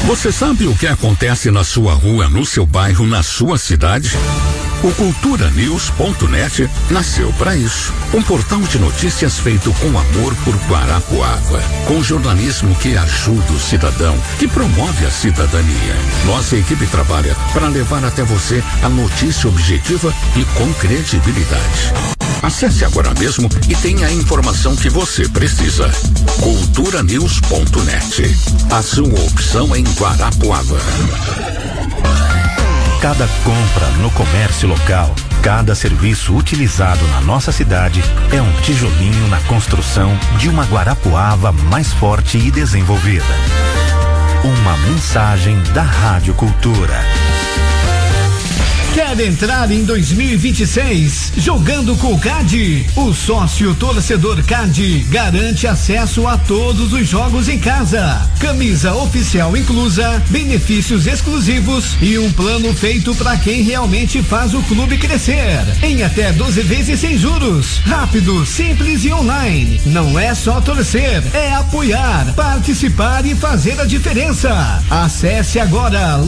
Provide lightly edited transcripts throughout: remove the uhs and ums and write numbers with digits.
Você sabe o que acontece na sua rua, no seu bairro, na sua cidade? O culturanews.net nasceu para isso. Um portal de notícias feito com amor por Guarapuava, com jornalismo que ajuda o cidadão, que promove a cidadania. Nossa equipe trabalha para levar até você a notícia objetiva e com credibilidade. Acesse agora mesmo e tenha a informação que você precisa. culturanews.net. A sua opção em Guarapuava. Cada compra no comércio local, cada serviço utilizado na nossa cidade é um tijolinho na construção de uma Guarapuava mais forte e desenvolvida. Uma mensagem da Rádio Cultura. Quer entrar em 2026 jogando com o CAD? O sócio torcedor CAD garante acesso a todos os jogos em casa. Camisa oficial inclusa, benefícios exclusivos e um plano feito para quem realmente faz o clube crescer. Em até 12 vezes sem juros. Rápido, simples e online. Não é só torcer, é apoiar, participar e fazer a diferença. Acesse agora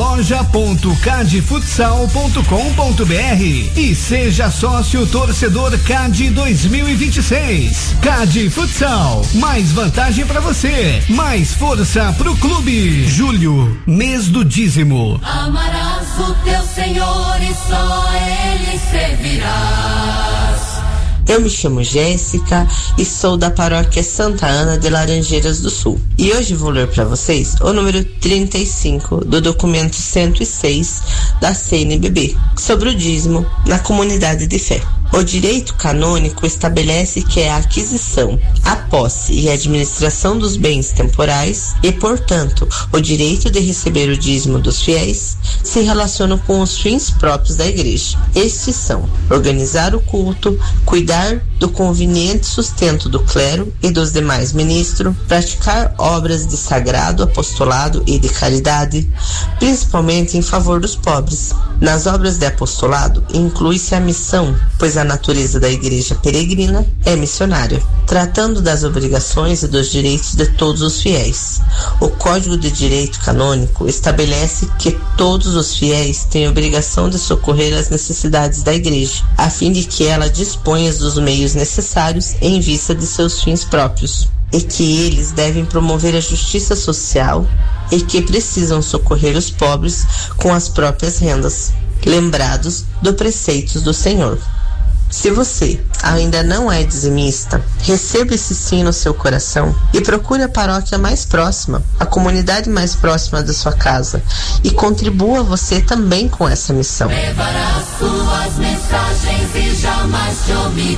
loja.cadfutsal.com.br e seja sócio torcedor CAD 2026. CAD Futsal, mais vantagem para você, mais força pro clube. Julho, mês do dízimo. Amarás o teu Senhor e só Ele servirás. Eu me chamo Jéssica e sou da paróquia Santa Ana de Laranjeiras do Sul. E hoje vou ler para vocês o número 35 do documento 106 da CNBB, sobre o dízimo na comunidade de fé. O direito canônico estabelece que é a aquisição, a posse e a administração dos bens temporais e, portanto, o direito de receber o dízimo dos fiéis se relacionam com os fins próprios da igreja. Estes são organizar o culto, cuidar do conveniente sustento do clero e dos demais ministros, praticar obras de sagrado apostolado e de caridade, principalmente em favor dos pobres. Nas obras de apostolado inclui-se a missão, pois a natureza da igreja peregrina é missionária, tratando das obrigações e dos direitos de todos os fiéis. O Código de Direito Canônico estabelece que todos os fiéis têm obrigação de socorrer as necessidades da igreja, a fim de que ela disponha dos meios necessários em vista de seus fins próprios, e que eles devem promover a justiça social e que precisam socorrer os pobres com as próprias rendas, lembrados dos preceitos do Senhor. Se você ainda não é dizimista, receba esse sim no seu coração e procure a paróquia mais próxima, a comunidade mais próxima da sua casa, e contribua você também com essa missão. Levará suas mensagens e jamais te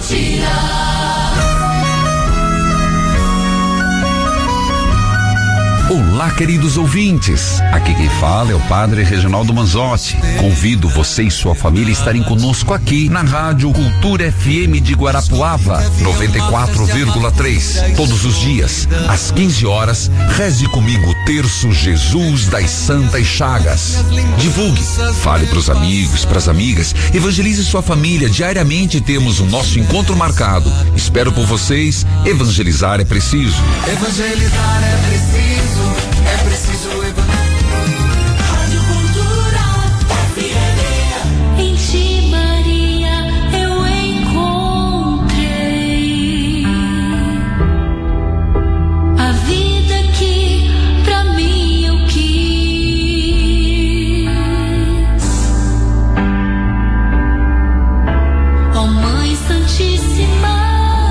omitirá. Olá, queridos ouvintes. Aqui quem fala é o Padre Reginaldo Manzotti. Convido você e sua família a estarem conosco aqui na Rádio Cultura FM de Guarapuava, 94,3. Todos os dias, às 15 horas, reze comigo o terço Jesus das Santas Chagas. Divulgue, fale para os amigos, para as amigas, evangelize sua família. Diariamente temos o nosso encontro marcado. Espero por vocês. Evangelizar é preciso. Evangelizar é preciso. É preciso Rádio Cultura FM. Em ti, Maria, eu encontrei a vida que pra mim eu quis. Ó Mãe Santíssima,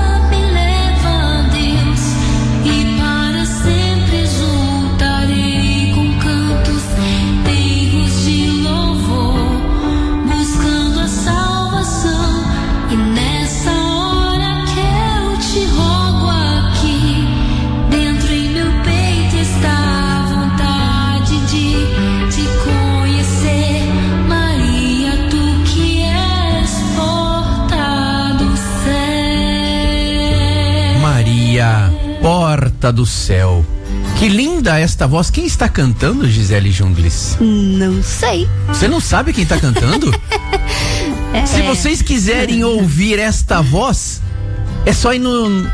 Porta do céu. Que linda esta voz. Quem está cantando, Gisele Jungles? Não sei. Você não sabe quem está cantando? Se vocês quiserem ouvir esta voz, é só ir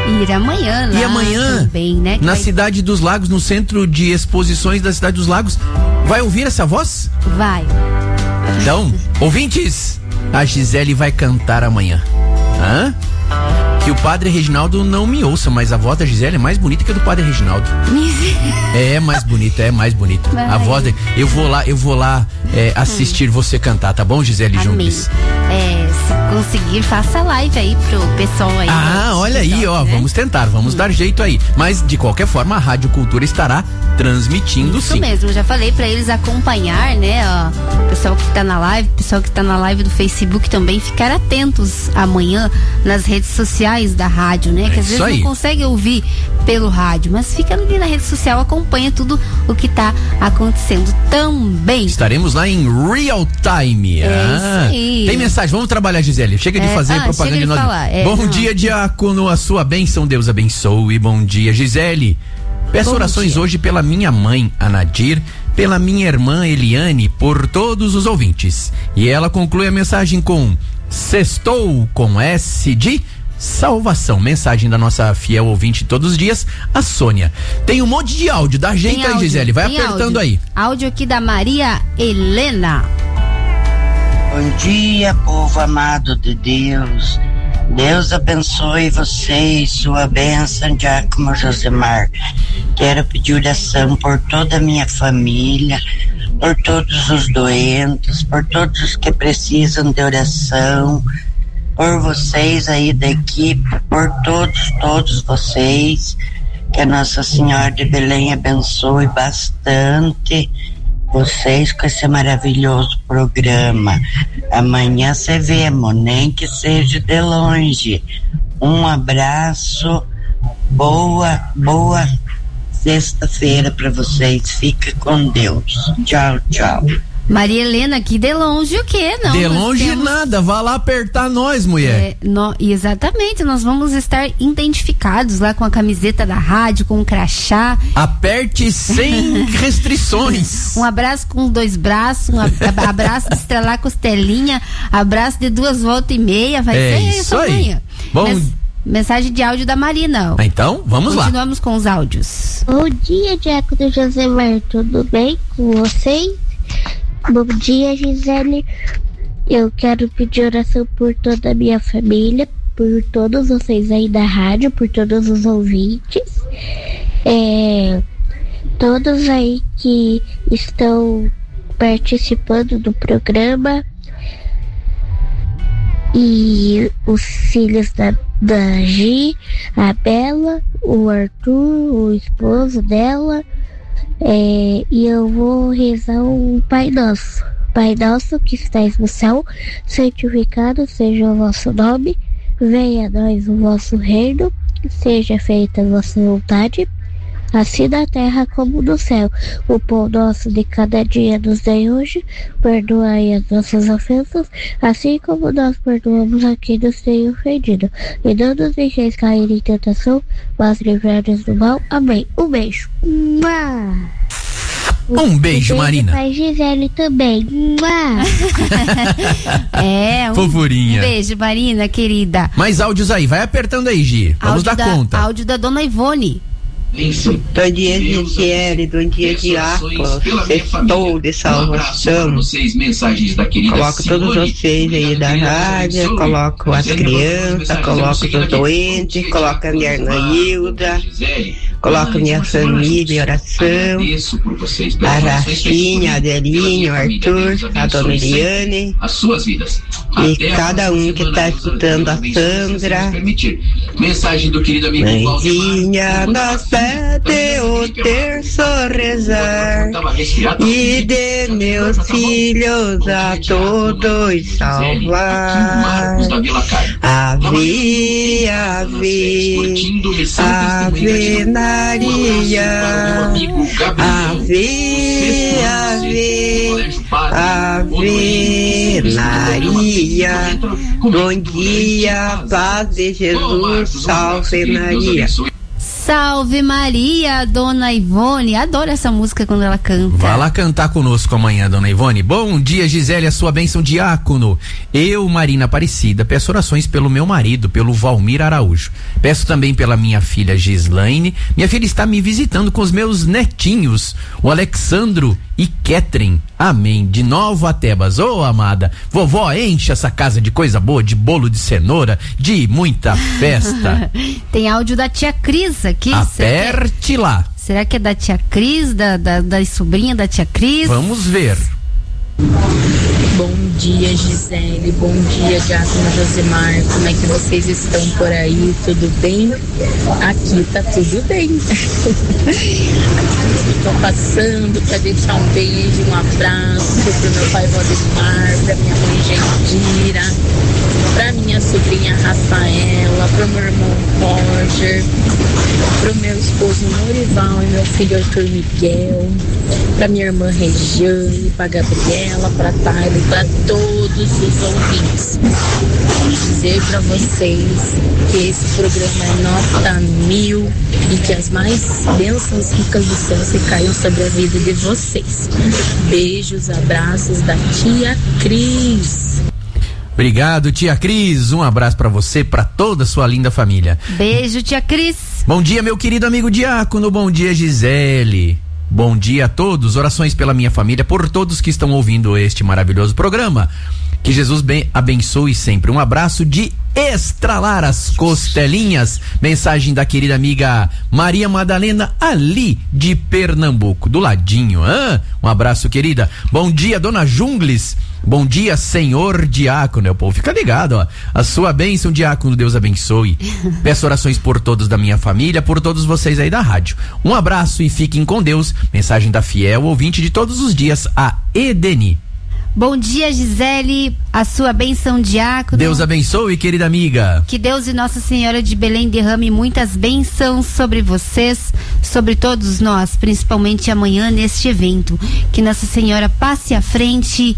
ir amanhã lá. E amanhã, também, né? na Cidade dos Lagos, no Centro de Exposições da Cidade dos Lagos, vai ouvir essa voz? Vai. Então, ouvintes, a Gisele vai cantar amanhã. Hã? Que o Padre Reginaldo não me ouça, mas a voz da Gisele é mais bonita que a do Padre Reginaldo. É mais bonita. Vai. A voz eu vou lá assistir você cantar, tá bom, Gisele Jungles? Se conseguir, faça live aí pro pessoal aí. Olha aí, ó, né? Vamos tentar, vamos dar jeito aí. Mas, de qualquer forma, a Rádio Cultura estará transmitindo, Isso sim. Isso mesmo, já falei pra eles acompanhar, né, ó, o pessoal que tá na live, o pessoal que tá na live do Facebook também, ficar atentos amanhã nas redes sociais da rádio, né, que às vezes não consegue ouvir pelo rádio, mas fica ali na rede social, acompanha tudo o que tá acontecendo também. Estaremos lá em real time. Isso aí. Tem mensagem, vamos trabalhar, Gisele. Chega de fazer propaganda de nós. Bom dia, diácono, a sua bênção, Deus abençoe. Bom dia, Gisele. Peço orações hoje pela minha mãe, Anadir, pela minha irmã Eliane, por todos os ouvintes. E ela conclui a mensagem com: sextou com S de salvação. Mensagem da nossa fiel ouvinte todos os dias, a Sônia. Tem um monte de áudio, dá jeito aí, Gisele, vai apertando aí. Áudio aqui da Maria Helena. Bom dia, povo amado de Deus. Deus abençoe vocês, sua bênção, Diácono Josemar. Quero pedir oração por toda a minha família, por todos os doentes, por todos os que precisam de oração, por vocês aí da equipe, por todos vocês. Que a Nossa Senhora de Belém abençoe bastante vocês com esse maravilhoso programa. Amanhã se vemos, nem que seja de longe. Um abraço, boa sexta-feira para vocês. Fica com Deus. Tchau, tchau. Maria Helena, aqui de longe o quê? Não, de longe nada, vá lá apertar nós, mulher. Exatamente, nós vamos estar identificados lá com a camiseta da rádio, com o crachá. Aperte sem restrições. Um abraço com 2 braços, abraço de estrelar costelinha, abraço de 2 voltas e meia, vai ser isso aí. Bom, mensagem de áudio da Marina. Então, vamos lá. Continuamos com os áudios. Bom dia, Diácono Josemar, tudo bem com vocês? Bom dia, Gisele. Eu quero pedir oração por toda a minha família, por todos vocês aí da rádio, por todos os ouvintes, todos aí que estão participando do programa, e os filhos da Gi, a Bela, o Arthur, o esposo dela. E eu vou rezar um Pai Nosso. Pai Nosso que estais no céu, santificado seja o vosso nome, venha a nós o vosso reino, seja feita a vossa vontade, assim na terra como no céu. O pão nosso de cada dia nos dai hoje, perdoai as nossas ofensas, assim como nós perdoamos a quem nos tem ofendido. E não nos deixeis cair em tentação, mas livrai-nos do mal. Amém. Um beijo. Um beijo, Marina. Pai Gisele também. Fofurinha. Um beijo, Marina, querida. Mais áudios aí, vai apertando aí, Gi. Vamos dar conta. Áudio da dona Ivone. Bom dia, Gisele, bom dia, Diácono, sextou de salvação. Coloco todos vocês aí da rádio, coloco as crianças, coloco os doentes, coloco a minha irmã Hilda, coloco minha família em oração, a Rafinha, a Adelinho, o Arthur, a dona Eliane, e cada um que está escutando, a Sandra. Mensagem do querido amigo Mãezinha, nós pede o terço rezar e de meus filhos a todos salvar. Ave, ave, ave Maria, ave, ave, ave Maria. Bom dia, paz de Jesus, salve Maria. Salve Maria, Dona Ivone. Adoro essa música quando ela canta. Vai lá cantar conosco amanhã, Dona Ivone. Bom dia, Gisele, a sua bênção, diácono. Eu, Marina Aparecida, peço orações pelo meu marido, pelo Valmir Araújo. Peço também pela minha filha Gislaine. Minha filha está me visitando com os meus netinhos, o Alexandro e Ketrin. Amém. De Nova Tebas. Ô, amada, vovó, enche essa casa de coisa boa, de bolo de cenoura, de muita festa. Tem áudio da tia Cris aqui. Aperte lá. Será que é da tia Cris, da sobrinha da tia Cris? Vamos ver. Bom dia, Gisele. Bom dia, Diácono Josemar. Como é que vocês estão por aí? Tudo bem? Aqui tá tudo bem. Estou passando para deixar um beijo, um abraço pro meu pai Valdemar, pra minha mãe Gendira, pra minha sobrinha Rafaela, pro meu irmão Roger, pro meu esposo Norival e meu filho Arthur Miguel, pra minha irmã Regiane, pra Gabriela, pra Thaila, pra todos os ouvintes. Dizer pra vocês que esse programa é nota 1000 e que as mais bênçãos ricas do céu se caiam sobre a vida de vocês. Beijos, abraços da tia Cris. Obrigado, tia Cris. Um abraço pra você, pra toda a sua linda família. Beijo, tia Cris. Bom dia, meu querido amigo diácono. Bom dia, Gisele. Bom dia a todos. Orações pela minha família, por todos que estão ouvindo este maravilhoso programa. Que Jesus abençoe sempre. Um abraço de estralar as costelinhas. Mensagem da querida amiga Maria Madalena, ali de Pernambuco, do ladinho. Um abraço, querida. Bom dia, dona Jungles. Bom dia, senhor diácono. O povo fica ligado, ó. A sua bênção, diácono, Deus abençoe. Peço orações por todos da minha família, por todos vocês aí da rádio. Um abraço e fiquem com Deus. Mensagem da fiel ouvinte de todos os dias, a Edeni. Bom dia, Gisele, a sua bênção, diácono. Deus abençoe, querida amiga. Que Deus e Nossa Senhora de Belém derrame muitas bênçãos sobre vocês, sobre todos nós, principalmente amanhã neste evento. Que Nossa Senhora passe à frente.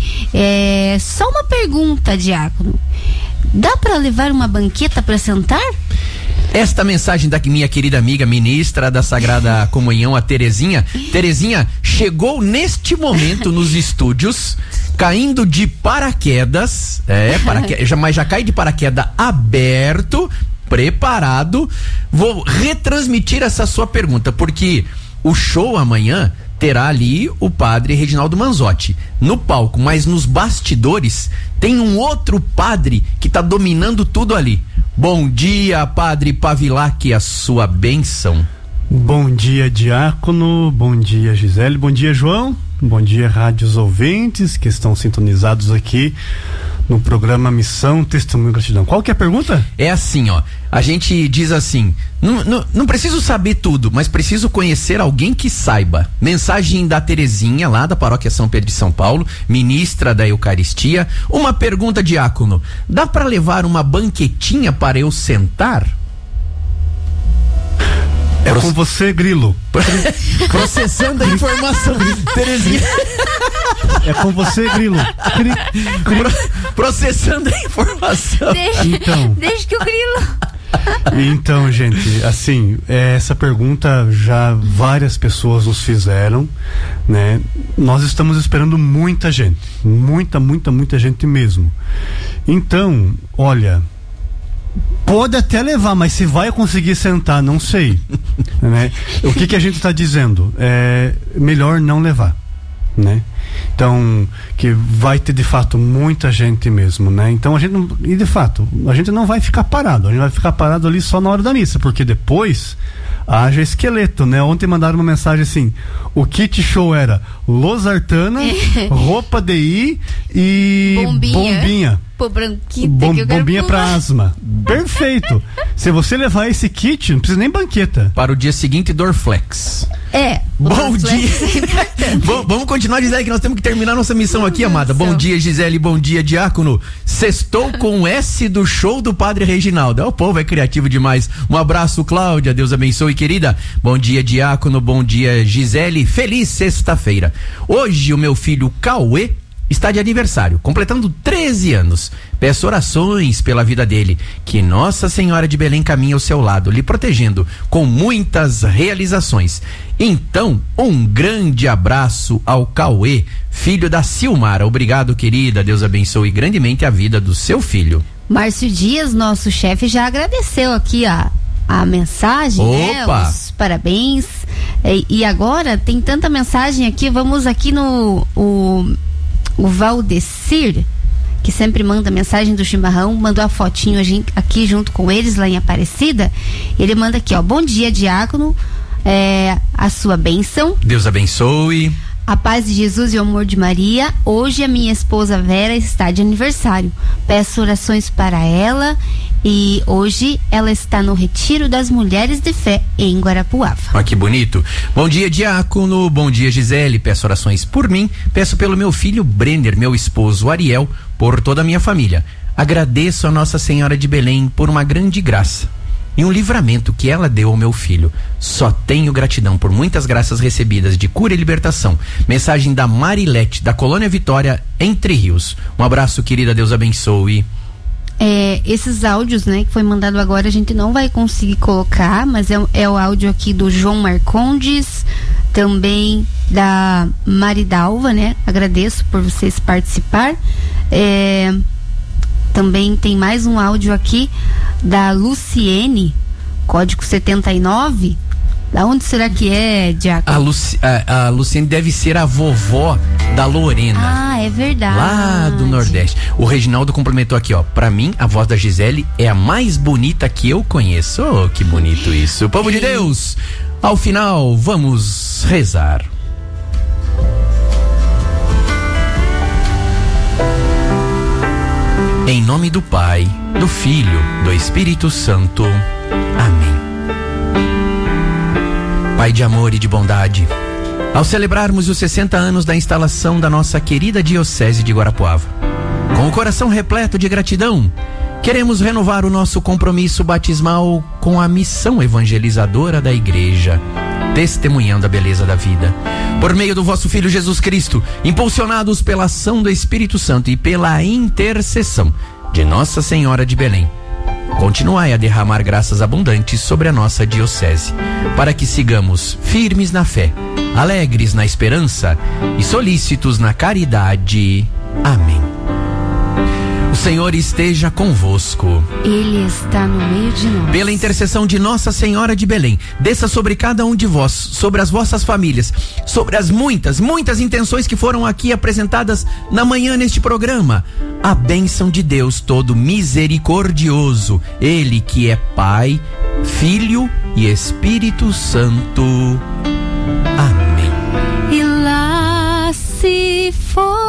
Só uma pergunta, diácono. Dá para levar uma banqueta para sentar? Esta mensagem da minha querida amiga ministra da Sagrada Comunhão, a Terezinha. Terezinha chegou neste momento nos estúdios, caindo de paraquedas, mas já cai de paraquedas aberto, preparado. Vou retransmitir essa sua pergunta, porque o show amanhã terá ali o padre Reginaldo Manzotti no palco, mas nos bastidores tem um outro padre que tá dominando tudo ali. Bom dia, padre Pavilac, a sua bênção. Bom dia, diácono. Bom dia, Gisele. Bom dia, João. Bom dia, rádios ouvintes que estão sintonizados aqui no programa Missão Testemunho e Gratidão. Qual que é a pergunta? É assim, ó. A gente diz assim: não preciso saber tudo, mas preciso conhecer alguém que saiba. Mensagem da Terezinha, lá da Paróquia São Pedro de São Paulo, ministra da Eucaristia. Uma pergunta, diácono: dá para levar uma banquetinha para eu sentar? É com você, Grilo. Processando a informação, Terezinha. É com você, Grilo. Processando a informação. Deixa que o Grilo. Então, gente, assim, essa pergunta já várias pessoas nos fizeram, né? Nós estamos esperando muita gente, muita gente mesmo. Então, olha, pode até levar, mas se vai conseguir sentar, não sei, né? O que a gente está dizendo? É melhor não levar, né? Então, que vai ter de fato muita gente mesmo, né? Então a gente não, e de fato, a gente não vai ficar parado, a gente vai ficar parado ali só na hora da missa, porque depois haja esqueleto, né? Ontem mandaram uma mensagem assim: o kit show era losartana, roupa DI e bombinha. Pô, branquita, bombinha pra asma. Perfeito. Se você levar esse kit, não precisa nem banqueta. Para o dia seguinte, Dorflex. Bom dia. Vamos continuar, Gisele, que nós temos que terminar nossa missão aqui, amada. Bom dia, Gisele. Bom dia, diácono. Sextou com o S do show do padre Reginaldo. O povo é criativo demais. Um abraço, Cláudia. Deus abençoe, querida. Bom dia, diácono. Bom dia, Gisele. Feliz sexta-feira. Hoje o meu filho Cauê está de aniversário, completando 13 anos. Peço orações pela vida dele, que Nossa Senhora de Belém caminhe ao seu lado, lhe protegendo com muitas realizações. Então, um grande abraço ao Cauê, filho da Silmara. Obrigado, querida. Deus abençoe grandemente a vida do seu filho. Márcio Dias, nosso chefe, já agradeceu aqui a mensagem, né? Os parabéns. E agora tem tanta mensagem aqui, vamos aqui no o Valdecir, que sempre manda mensagem do chimarrão, mandou a fotinho aqui junto com eles lá em Aparecida. Ele manda aqui, ó: bom dia, diácono, a sua bênção. Deus abençoe. A paz de Jesus e o amor de Maria. Hoje a minha esposa Vera está de aniversário. Peço orações para ela e hoje ela está no Retiro das Mulheres de Fé em Guarapuava. Olha que bonito. Bom dia, diácono. Bom dia, Gisele. Peço orações por mim. Peço pelo meu filho Brenner, meu esposo Ariel, por toda a minha família. Agradeço a Nossa Senhora de Belém por uma grande graça e um livramento que ela deu ao meu filho. Só tenho gratidão por muitas graças recebidas de cura e libertação. Mensagem da Marilete, da Colônia Vitória, Entre Rios. Um abraço, querida, Deus abençoe. Esses áudios, né, que foi mandado agora, a gente não vai conseguir colocar, mas é o áudio aqui do João Marcondes, também da Maridalva, né? Agradeço por vocês participar. Também tem mais um áudio aqui da Luciene, código 79. Da onde será que é, Diácono? A Luciene deve ser a vovó da Lorena. Ah, é verdade. Lá do Nordeste. O Reginaldo complementou aqui, ó: pra mim, a voz da Gisele é a mais bonita que eu conheço. Oh, que bonito isso. Povo de Deus, ao final, vamos rezar. Em nome do Pai, do Filho, do Espírito Santo. Amém. Pai de amor e de bondade, ao celebrarmos os 60 anos da instalação da nossa querida Diocese de Guarapuava, com o coração repleto de gratidão, queremos renovar o nosso compromisso batismal com a missão evangelizadora da Igreja, testemunhando a beleza da vida. Por meio do vosso Filho Jesus Cristo, impulsionados pela ação do Espírito Santo e pela intercessão de Nossa Senhora de Belém, continuai a derramar graças abundantes sobre a nossa diocese, para que sigamos firmes na fé, alegres na esperança e solícitos na caridade. Amém. O Senhor esteja convosco. Ele está no meio de nós. Pela intercessão de Nossa Senhora de Belém, desça sobre cada um de vós, sobre as vossas famílias, sobre as muitas intenções que foram aqui apresentadas na manhã neste programa, a bênção de Deus todo misericordioso, Ele que é Pai, Filho e Espírito Santo. Amém. E lá se foi.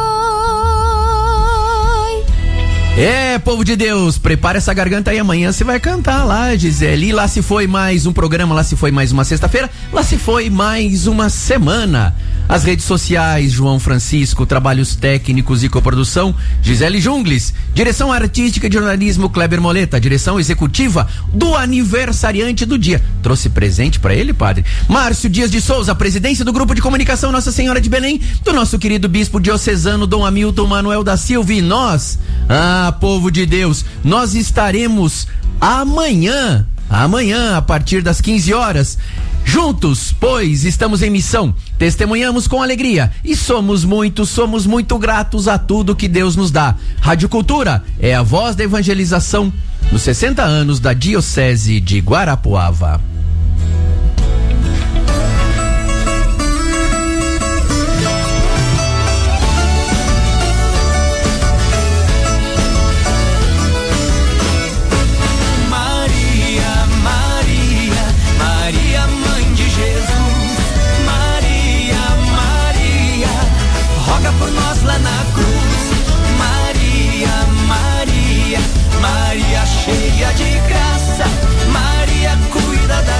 Povo de Deus, prepara essa garganta aí, amanhã você vai cantar lá, Gisele. E lá se foi mais um programa, lá se foi mais uma sexta-feira, lá se foi mais uma semana. As redes sociais, João Francisco, trabalhos técnicos e coprodução, Gisele Jungles, direção artística de jornalismo, Kleber Moleta, direção executiva do aniversariante do dia. Trouxe presente pra ele, padre? Márcio Dias de Souza, presidência do Grupo de Comunicação Nossa Senhora de Belém, do nosso querido bispo diocesano Dom Hamilton Manuel da Silva. E nós, povo de Deus, nós estaremos amanhã, a partir das 15 horas, juntos, pois estamos em missão, testemunhamos com alegria e somos muito gratos a tudo que Deus nos dá. Rádio Cultura é a voz da evangelização nos 60 anos da Diocese de Guarapuava. Cheia de graça, Maria cuida da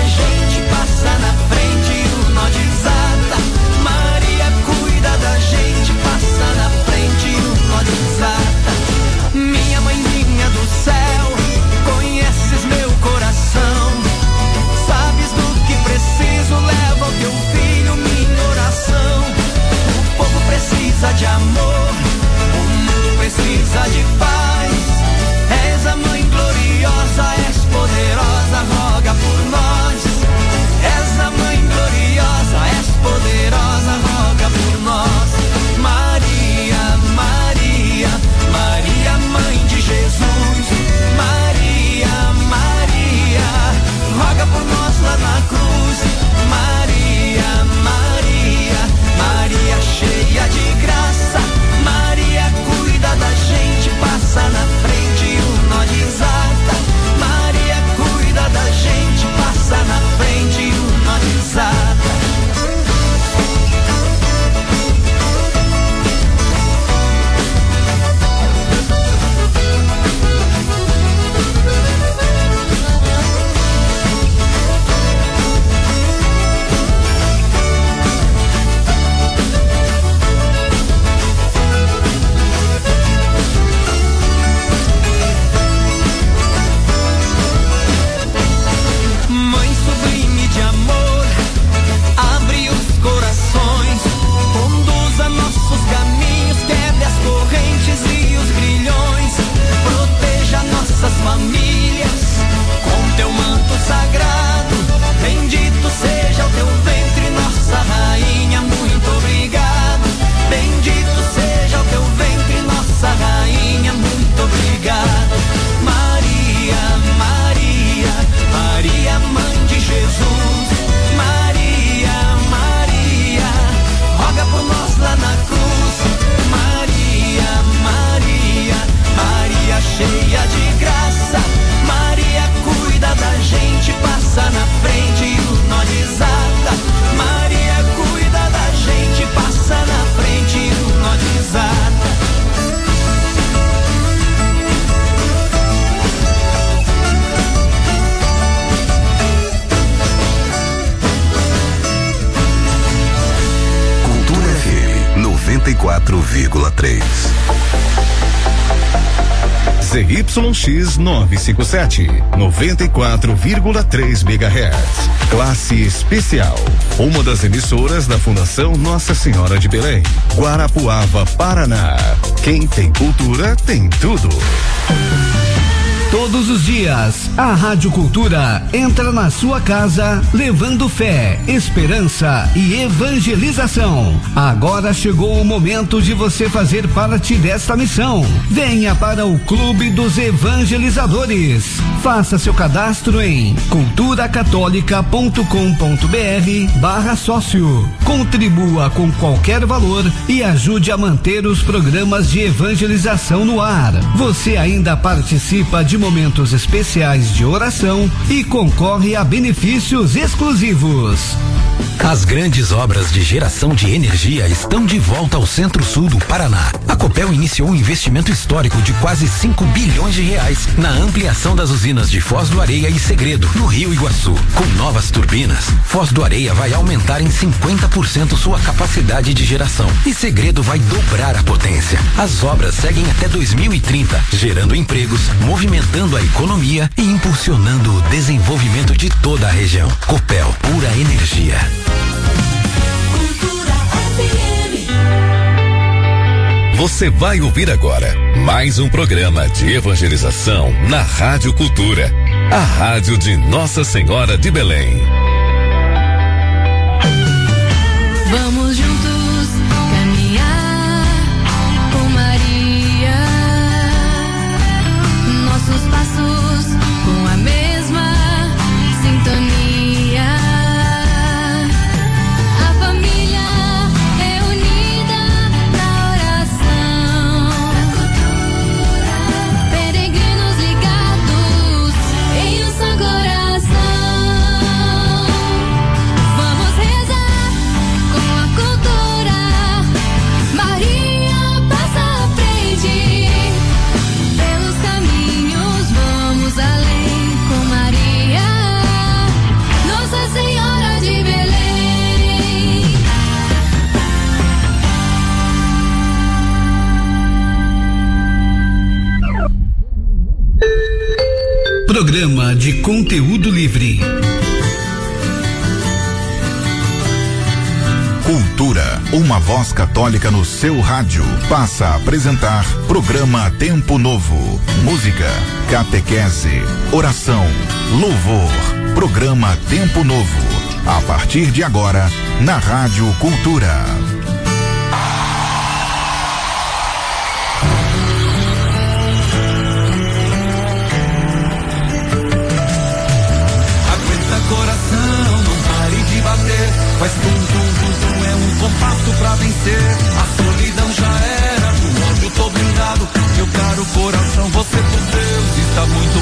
94,3. ZYX 957, 94,3 MHz. Classe especial. Uma das emissoras da Fundação Nossa Senhora de Belém. Guarapuava, Paraná. Quem tem cultura tem tudo. Todos os dias, a Rádio Cultura entra na sua casa levando fé, esperança e evangelização. Agora chegou o momento de você fazer parte desta missão. Venha para o Clube dos Evangelizadores. Faça seu cadastro em culturacatólica.com.br/sócio. Contribua com qualquer valor e ajude a manter os programas de evangelização no ar. Você ainda participa de momentos especiais de oração e concorre a benefícios exclusivos. As grandes obras de geração de energia estão de volta ao Centro-Sul do Paraná. A Copel iniciou um investimento histórico de quase 5 bilhões de reais na ampliação das usinas de Foz do Areia e Segredo, no Rio Iguaçu. Com novas turbinas, Foz do Areia vai aumentar em 50% sua capacidade de geração e Segredo vai dobrar a potência. As obras seguem até 2030, gerando empregos, movimentando a economia e impulsionando o desenvolvimento de toda a região. Copel, pura energia. Você vai ouvir agora mais um programa de evangelização na Rádio Cultura, a rádio de Nossa Senhora de Belém. Vamos juntos caminhar com Maria, nossos passos com a mesma sintonia. Programa de conteúdo livre. Cultura, uma voz católica no seu rádio, passa a apresentar programa Tempo Novo. Música, catequese, oração, louvor. Programa Tempo Novo. A partir de agora, na Rádio Cultura. Faz tum, tum, tum, tum, é um compasso pra vencer. A solidão já era, o anjo tô blindado. Meu caro coração, você por Deus está muito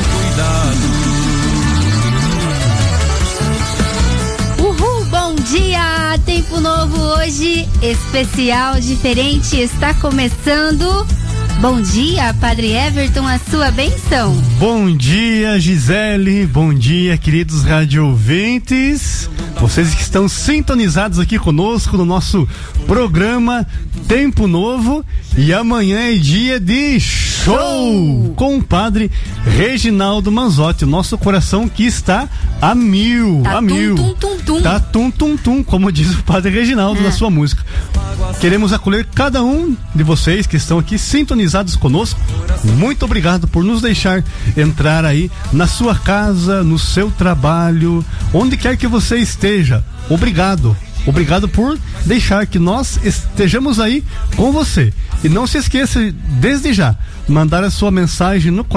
bem cuidado. Uhul, bom dia! Tempo novo hoje, especial, diferente, está começando. Bom dia, Padre Everton, a sua bênção. Bom dia, Gisele, bom dia, queridos rádio ouvintes. Vocês que estão sintonizados aqui conosco no nosso programa Tempo Novo. E amanhã é dia de show com o Padre Reginaldo Manzotti. O nosso coração que está a mil. Tá a tum, mil. Tum, tum, tum. Tá tum, tum, tum, como diz o Padre Reginaldo na sua música. Queremos acolher cada um de vocês que estão aqui sintonizados conosco. Muito obrigado por nos deixar entrar aí na sua casa, no seu trabalho, onde quer que você esteja. Obrigado. Obrigado por deixar que nós estejamos aí com você. E não se esqueça, desde já, mandar a sua mensagem no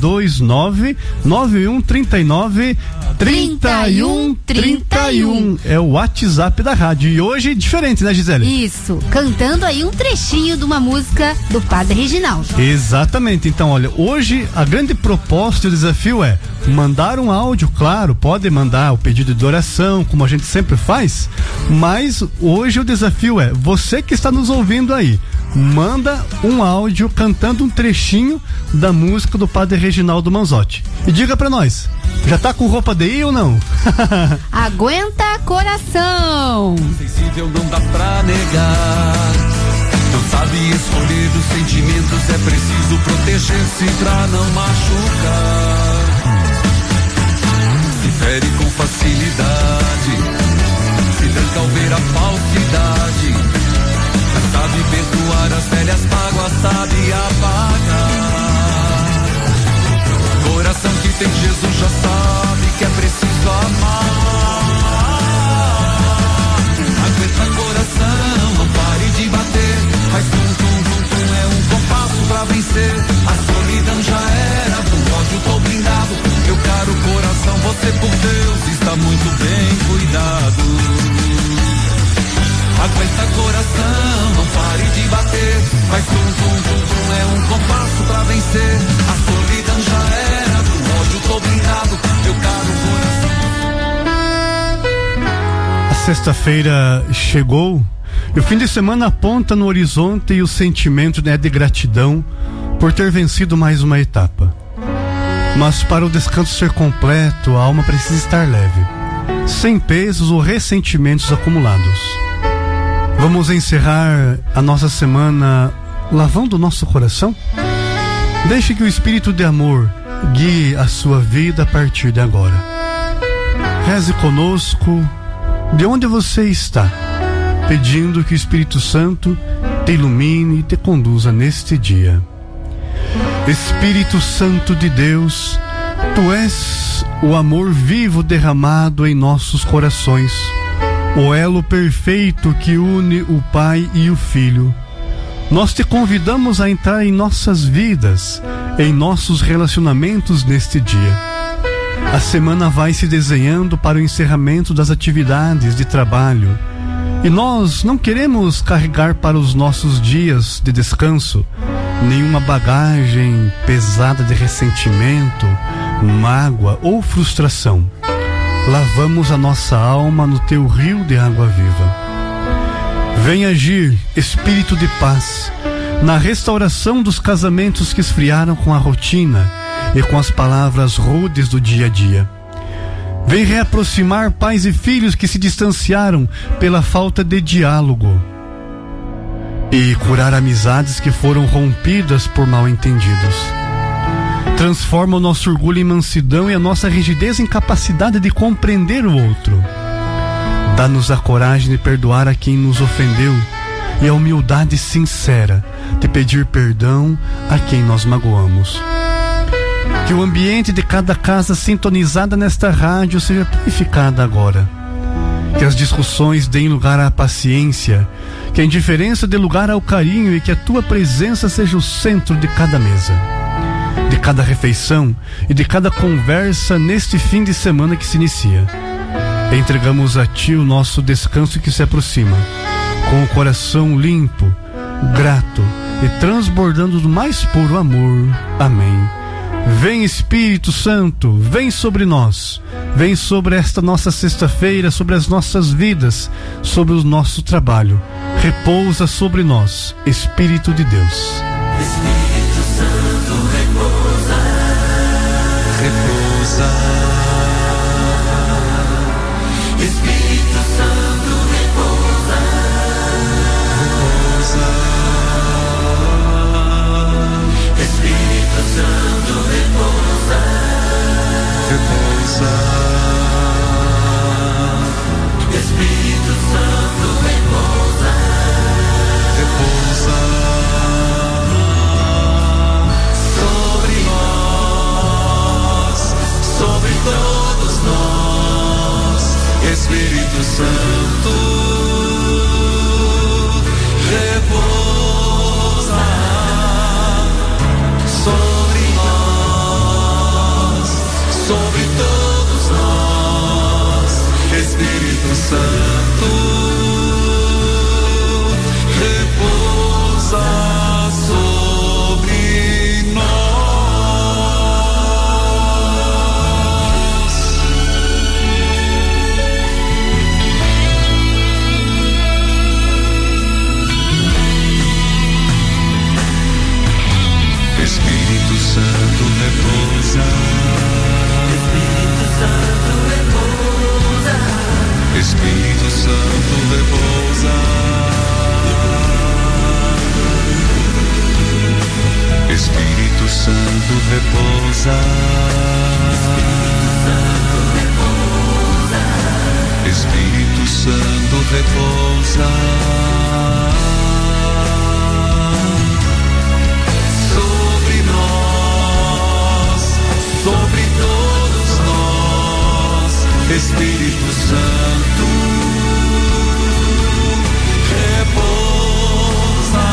429-9139-3131. É o WhatsApp da rádio. E hoje diferente, né, Gisele? Isso, cantando aí um trechinho de uma música do Padre Reginaldo. Exatamente. Então, olha, hoje a grande proposta e o desafio é mandar um áudio, claro, pode mandar o pedido de oração, como a gente sempre faz, mas hoje o desafio é, você que está nos ouvindo aí, manda um áudio cantando um trechinho da música do Padre Reginaldo Manzotti. E diga pra nós, já tá com roupa de ir ou não? Aguenta coração! Sensível não dá pra negar. Não sabe escolher dos sentimentos, é preciso proteger-se pra não machucar. Se fere com facilidade, se tranca ao ver a falsidade, mas sabe perdoar as velhas mágoas, sabe apagar. Coração que tem Jesus já sabe que é preciso amar. Aguenta coração, não pare de bater, faz tum, tum, tum, tum, é um compasso pra vencer. A solidão já era, do ódio tô blindado. Meu caro coração, você por Deus está muito bem cuidado. Aguenta coração, não pare de bater, faz tum, tum, tum, tum, é um compasso pra vencer. A solidão já era, do ódio tô blindado. Meu caro coração. A sexta-feira chegou e o fim de semana aponta no horizonte e o sentimento, né, de gratidão por ter vencido mais uma etapa. Mas para o descanso ser completo, a alma precisa estar leve, sem pesos ou ressentimentos acumulados. Vamos encerrar a nossa semana lavando o nosso coração? Deixe que o Espírito de amor guie a sua vida a partir de agora. Reze conosco de onde você está, pedindo que o Espírito Santo te ilumine e te conduza neste dia. Espírito Santo de Deus, Tu és o amor vivo derramado em nossos corações, o elo perfeito que une o Pai e o Filho. Nós te convidamos a entrar em nossas vidas, em nossos relacionamentos neste dia. A semana vai se desenhando para o encerramento das atividades de trabalho e nós não queremos carregar para os nossos dias de descanso nenhuma bagagem pesada de ressentimento, mágoa ou frustração. Lavamos a nossa alma no teu rio de água viva. Vem agir, Espírito de paz, na restauração dos casamentos que esfriaram com a rotina e com as palavras rudes do dia a dia. Vem reaproximar pais e filhos que se distanciaram pela falta de diálogo e curar amizades que foram rompidas por mal-entendidos. Transforma o nosso orgulho em mansidão e a nossa rigidez em capacidade de compreender o outro. Dá-nos a coragem de perdoar a quem nos ofendeu e a humildade sincera de pedir perdão a quem nós magoamos. Que o ambiente de cada casa sintonizada nesta rádio seja purificado agora. Que as discussões deem lugar à paciência, que a indiferença dê lugar ao carinho e que a tua presença seja o centro de cada mesa, de cada refeição e de cada conversa neste fim de semana que se inicia. Entregamos a ti o nosso descanso que se aproxima, com o coração limpo, grato e transbordando do mais puro amor. Amém. Vem Espírito Santo, vem sobre nós, vem sobre esta nossa sexta-feira, sobre as nossas vidas, sobre o nosso trabalho. Repousa sobre nós, Espírito de Deus. Espírito Santo, repousa, repousa. Espírito Santo, repousa, repousa. Espírito Santo, repousa, repousa. Espírito Santo, repousa, repousa. Espírito Santo repousa sobre nós, sobre todos nós. Espírito Santo repousa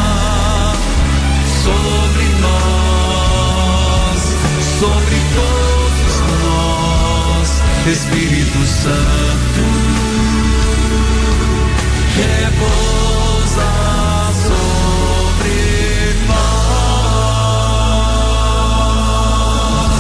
sobre nós, sobre todos nós. Espírito Santo repousa sobre nós.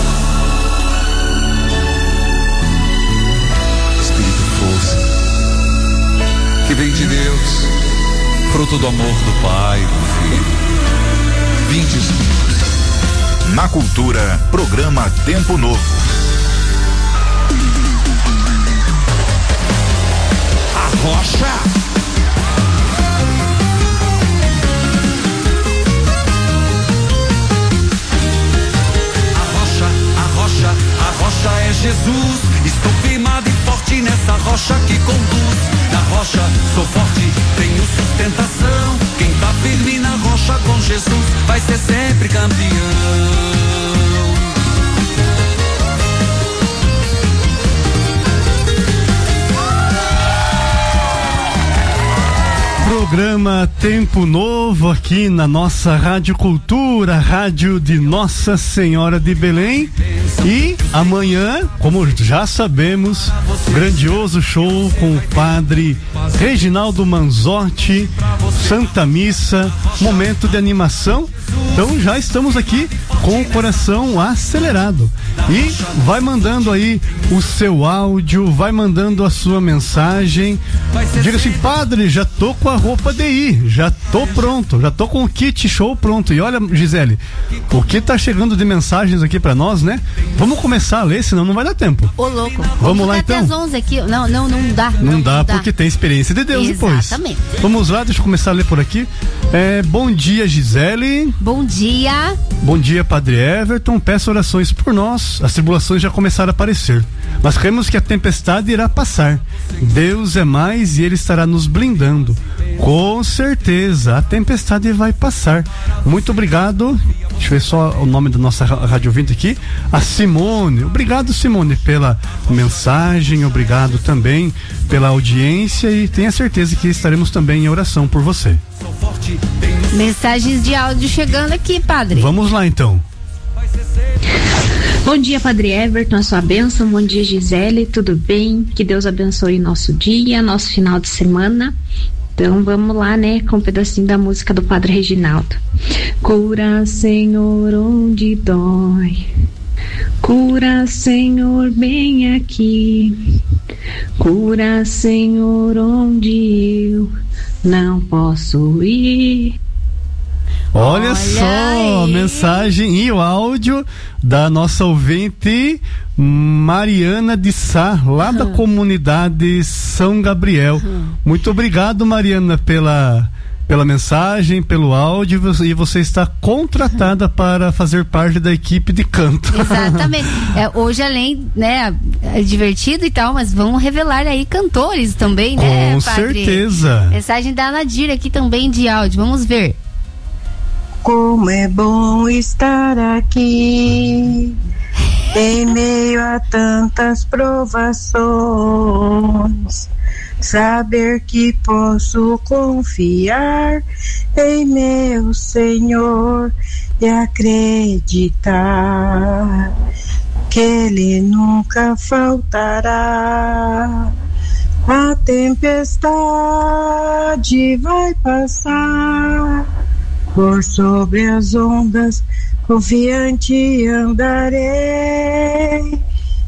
Espírito força que vem de Deus, fruto do amor do Pai e do Filho. Vinde, Espírito. Na Cultura, programa Tempo Novo. Rocha. A rocha é Jesus. Estou firmado e forte nessa rocha que conduz. Na rocha sou forte, tenho sustentação. Quem tá firme na rocha com Jesus vai ser sempre campeão. Programa Tempo Novo aqui na nossa Rádio Cultura, rádio de Nossa Senhora de Belém. E amanhã, como já sabemos, grandioso show com o padre Reginaldo Manzotti, Santa Missa, momento de animação. Então já estamos aqui com o coração acelerado. E vai mandando aí o seu áudio, vai mandando a sua mensagem. Diga assim: padre, já tô com a roupa de ir, já tô pronto, já tô com o kit show pronto. E olha, Gisele, o que tá chegando de mensagens aqui pra nós, né? Vamos começar a ler, senão não vai dar tempo. Ô, louco. Vamos lá então. Até as 11 aqui. Não dá. Não dá porque tem experiência de Deus depois. Exatamente. Vamos lá, deixa eu começar a ler por aqui. Bom dia, Gisele. Bom dia. Bom dia, Padre Everton. Peço orações por nós. As tribulações já começaram a aparecer, mas cremos que a tempestade irá passar. Deus é mais e Ele estará nos blindando. Com certeza, a tempestade vai passar. Muito obrigado. Deixa eu ver só o nome da nossa rádio ouvinte aqui. A Simone. Obrigado, Simone, pela mensagem. Obrigado também pela audiência e tenha certeza que estaremos também em oração por você. Mensagens de áudio chegando aqui, padre. Vamos lá então. Bom dia, Padre Everton, a sua bênção. Bom dia, Gisele, tudo bem? Que Deus abençoe nosso dia, nosso final de semana. Então vamos lá, né, com um pedacinho da música do Padre Reginaldo. Cura, Senhor, onde dói. Cura, Senhor, bem aqui. Cura, Senhor, onde eu não posso ir. Olha só, a mensagem e o áudio da nossa ouvinte Mariana de Sá, lá da comunidade São Gabriel. Muito obrigado, Mariana, pela mensagem, pelo áudio, e você está contratada para fazer parte da equipe de canto. Exatamente. Hoje, além, né, é divertido e tal, mas vamos revelar aí cantores também, né, com padre? Certeza. Mensagem da Nadir aqui também de áudio, vamos ver. Como é bom estar aqui em meio a tantas provações, saber que posso confiar em meu Senhor e acreditar que Ele nunca faltará. A tempestade vai passar, por sobre as ondas confiante andarei,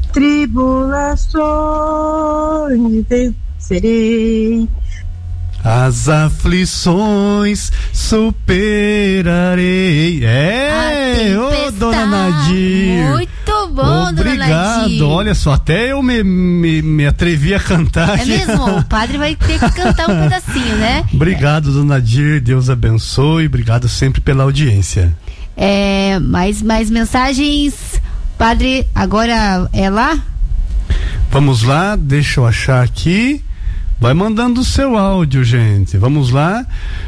tribulações vencerei. As aflições superarei. Ô, dona Nadir. Muito bom, obrigado. Dona Nadir. Olha só, até eu me atrevi a cantar. É mesmo? O padre vai ter que cantar um pedacinho, né? Obrigado, Dona Nadir. Deus abençoe. Obrigado sempre pela audiência. Mais mensagens. Padre, agora é lá? Vamos lá, deixa eu achar aqui. Vai mandando o seu áudio, gente. Vamos lá.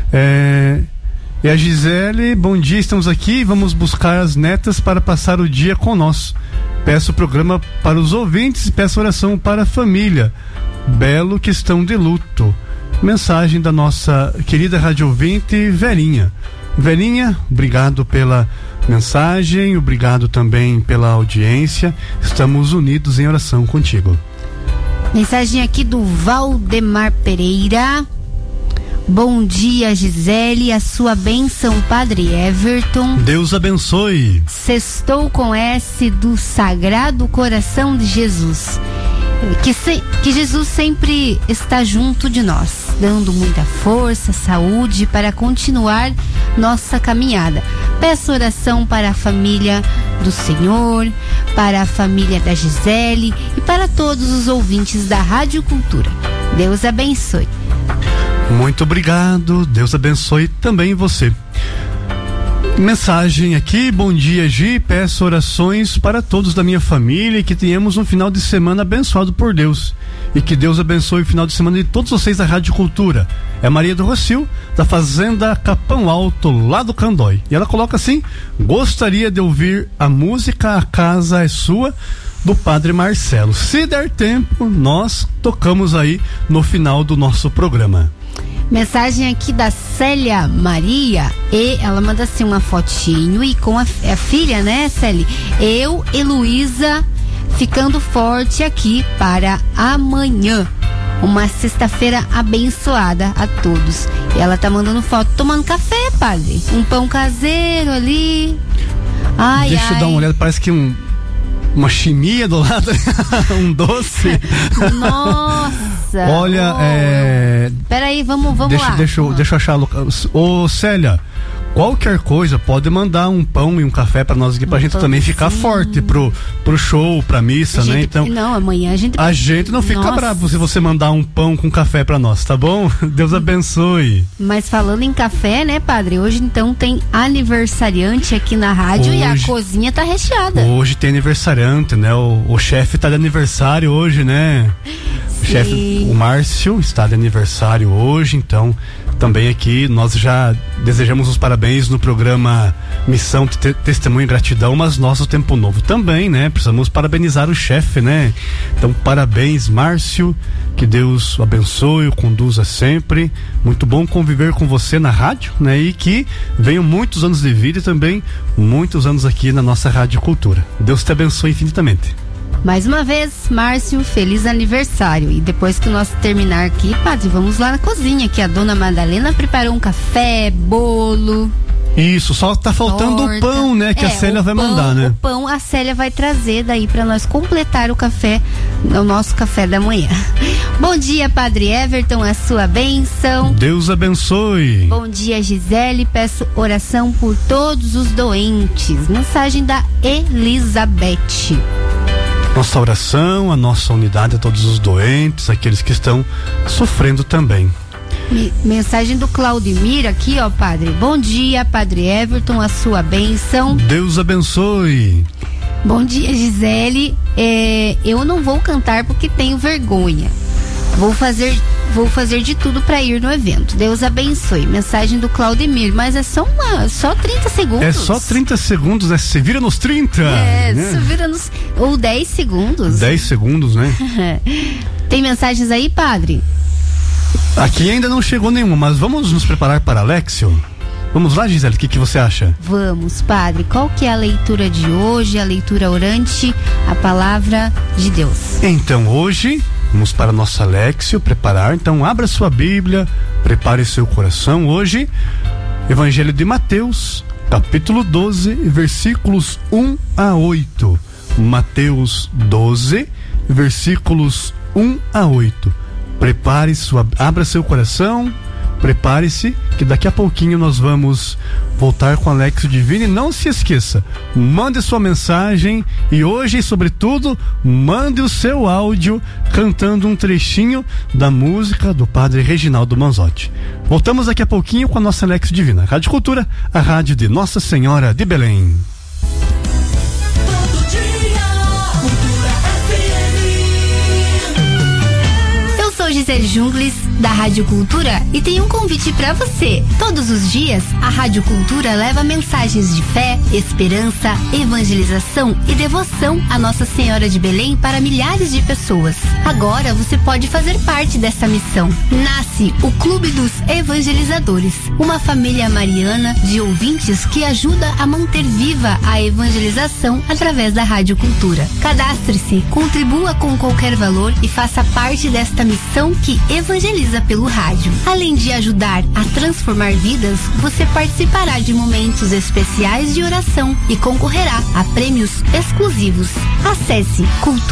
E a Gisele, bom dia, estamos aqui. Vamos buscar as netas para passar o dia conosco. Peço o programa para os ouvintes e peço oração para a família. Belo que estão de luto. Mensagem da nossa querida rádio ouvinte, Verinha. Verinha, obrigado pela mensagem, obrigado também pela audiência. Estamos unidos em oração contigo. Mensagem aqui do Valdemar Pereira. Bom dia, Gisele, a sua bênção, Padre Everton. Deus abençoe. Sextou com S do Sagrado Coração de Jesus. Que Jesus sempre está junto de nós, dando muita força, saúde para continuar nossa caminhada. Peço oração para a família do Senhor, para a família da Gisele e para todos os ouvintes da Rádio Cultura. Deus abençoe. Muito obrigado, Deus abençoe também você. Mensagem aqui, bom dia, Gi, peço orações para todos da minha família e que tenhamos um final de semana abençoado por Deus e que Deus abençoe o final de semana de todos vocês da Rádio Cultura. É Maria do Rocio, da Fazenda Capão Alto, lá do Candói, e ela coloca assim: gostaria de ouvir a música A Casa é Sua, do Padre Marcelo. Se der tempo, nós tocamos aí no final do nosso programa. Mensagem aqui da Célia Maria, e ela manda assim uma fotinho e com a filha, né, Célia? Eu e Luísa ficando forte aqui para amanhã. Uma sexta-feira abençoada a todos. E ela tá mandando foto tomando café, Padre. Um pão caseiro ali. Deixa eu dar uma olhada, parece que uma chimia do lado, um doce. Nossa! Olha, Peraí, vamos lá. Deixa eu achar. Ô, Célia, qualquer coisa, pode mandar um pão e um café pra nós aqui, pra gente também ficar forte pro show, pra missa, né? Então, não, amanhã a gente não fica bravo se você mandar um pão com café pra nós, tá bom? Deus abençoe. Mas falando em café, né, Padre? Hoje então tem aniversariante aqui na rádio e a cozinha tá recheada. Hoje tem aniversariante, né? O chefe tá de aniversário hoje, né? O chefe, o Márcio, está de aniversário hoje, então também aqui nós já desejamos os parabéns no programa Missão Testemunho e Gratidão, mas nosso Tempo Novo também, né? Precisamos parabenizar o chefe, né? Então parabéns, Márcio, que Deus o abençoe, o conduza sempre. Muito bom conviver com você na rádio, né? E que venham muitos anos de vida e também muitos anos aqui na nossa Rádio Cultura. Deus te abençoe infinitamente. Mais uma vez, Márcio, feliz aniversário. E depois que nós terminar aqui, Padre, vamos lá na cozinha, que a dona Madalena preparou um café, bolo. Isso, só tá faltando torta. O pão, né? Que a Célia vai mandar, né? O pão a Célia vai trazer daí pra nós completar o café, o nosso café da manhã. Bom dia, Padre Everton, a sua bênção. Deus abençoe. Bom dia, Gisele, peço oração por todos os doentes. Mensagem da Elizabeth. Nossa oração, a nossa unidade a todos os doentes, aqueles que estão sofrendo também. Mensagem do Claudemir aqui, ó, Padre. Bom dia, Padre Everton, a sua bênção. Deus abençoe. Bom dia, Gisele. Eu não vou cantar porque tenho vergonha. Vou fazer de tudo para ir no evento. Deus abençoe. Mensagem do Claudemir, mas é só 30 segundos. É só 30 segundos, né? Se vira nos 30. Né? Se vira nos... Ou 10 segundos. 10 segundos, né? Tem mensagens aí, Padre? Aqui ainda não chegou nenhuma, mas vamos nos preparar para Alexio? Vamos lá, Gisele, o que você acha? Vamos, Padre. Qual que é a leitura de hoje? A leitura orante, a palavra de Deus. Então, hoje... vamos para nosso Alexio preparar, então abra sua Bíblia, prepare seu coração. Hoje, Evangelho de Mateus, capítulo 12, versículos 1 a 8. Mateus 12, versículos 1 a 8. Abra seu coração, prepare-se, que daqui a pouquinho nós vamos voltar com Alexio Divino. E não se esqueça, mande sua mensagem e hoje, sobretudo, mande o seu áudio cantando um trechinho da música do Padre Reginaldo Manzotti. Voltamos daqui a pouquinho com a nossa Alexio Divina. Rádio Cultura, a rádio de Nossa Senhora de Belém. Todo dia. Gisele Jungles, da Rádio Cultura, e tem um convite para você. Todos os dias, a Rádio Cultura leva mensagens de fé, esperança, evangelização e devoção a Nossa Senhora de Belém para milhares de pessoas. Agora você pode fazer parte dessa missão. Nasce o Clube dos Evangelizadores, uma família mariana de ouvintes que ajuda a manter viva a evangelização através da Rádio Cultura. Cadastre-se, contribua com qualquer valor e faça parte desta missão que evangeliza pelo rádio. Além de ajudar a transformar vidas, você participará de momentos especiais de oração e concorrerá a prêmios exclusivos. Acesse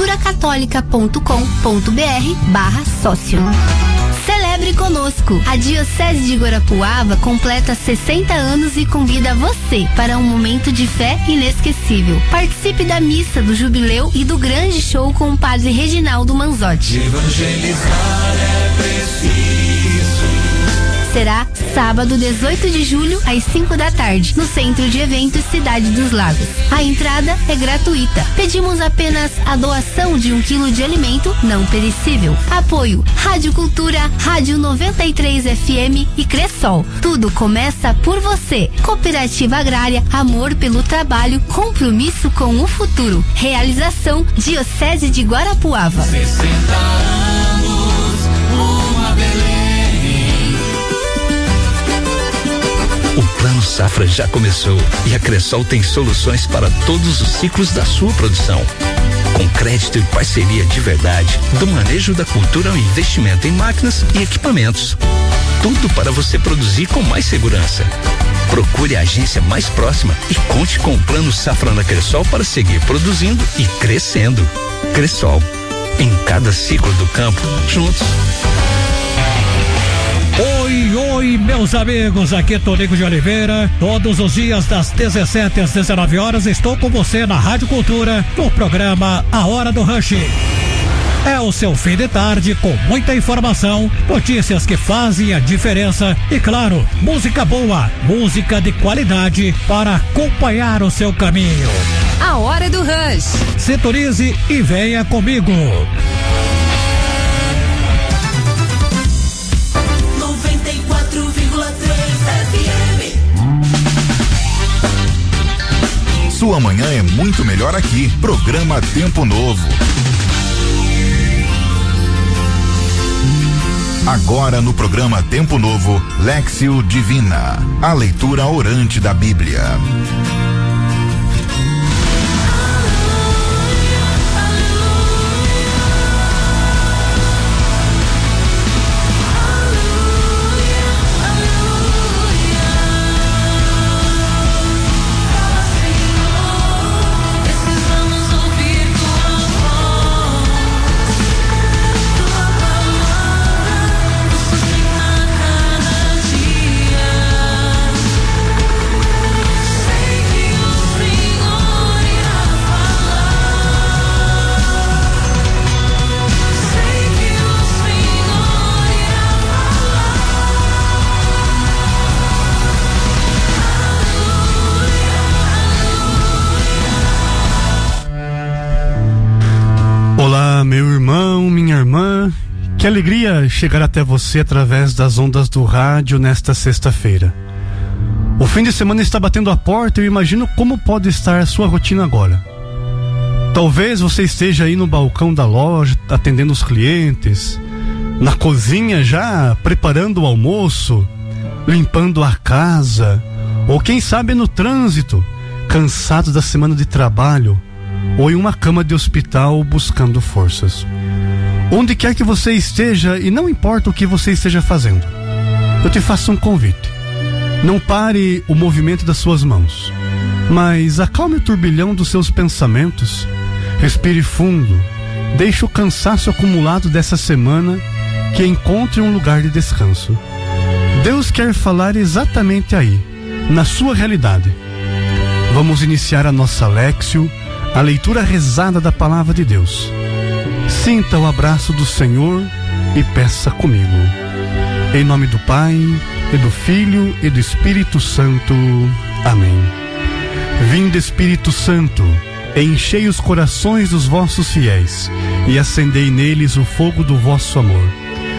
culturacatólica.com.br/sócio. Celebre conosco! A Diocese de Guarapuava completa 60 anos e convida você para um momento de fé inesquecível. Participe da missa do jubileu e do grande show com o Padre Reginaldo Manzotti. Evangelizar é preciso. Será sábado 18 de julho às 5 da tarde, no Centro de Eventos Cidade dos Lagos. A entrada é gratuita. Pedimos apenas a doação de 1 quilo de alimento não perecível. Apoio Rádio Cultura, Rádio 93 FM e Cressol. Tudo começa por você. Cooperativa Agrária, amor pelo trabalho, compromisso com o futuro. Realização Diocese de Guarapuava. 60 anos, uma Belém. O Plano Safra já começou e a Cressol tem soluções para todos os ciclos da sua produção. Com crédito e parceria de verdade, do manejo da cultura ao investimento em máquinas e equipamentos. Tudo para você produzir com mais segurança. Procure a agência mais próxima e conte com o Plano Safra na Cressol para seguir produzindo e crescendo. Cressol, em cada ciclo do campo, juntos. Oi, meus amigos, aqui é Tonico de Oliveira. Todos os dias das 17 às 19 horas estou com você na Rádio Cultura, no programa A Hora do Rush. É o seu fim de tarde com muita informação, notícias que fazem a diferença e, claro, música boa, música de qualidade para acompanhar o seu caminho. A Hora do Rush. Sintonize e venha comigo. Sua manhã é muito melhor aqui. Programa Tempo Novo. Agora no programa Tempo Novo, Léxio Divina, a leitura orante da Bíblia. Meu irmão, minha irmã, que alegria chegar até você através das ondas do rádio nesta sexta-feira. O fim de semana está batendo a porta e eu imagino como pode estar a sua rotina agora. Talvez você esteja aí no balcão da loja, atendendo os clientes, na cozinha já preparando o almoço, limpando a casa, ou quem sabe no trânsito, cansado da semana de trabalho, ou em uma cama de hospital buscando forças. Onde quer que você esteja, e não importa o que você esteja fazendo, eu te faço um convite. Não pare o movimento das suas mãos, mas acalme o turbilhão dos seus pensamentos. Respire fundo, deixe o cansaço acumulado dessa semana que encontre um lugar de descanso. Deus quer falar exatamente aí, na sua realidade. Vamos iniciar a nossa Léxio, a leitura rezada da Palavra de Deus. Sinta o abraço do Senhor e peça comigo. Em nome do Pai, e do Filho, e do Espírito Santo. Amém. Vinde, Espírito Santo, enchei os corações dos vossos fiéis, e acendei neles o fogo do vosso amor.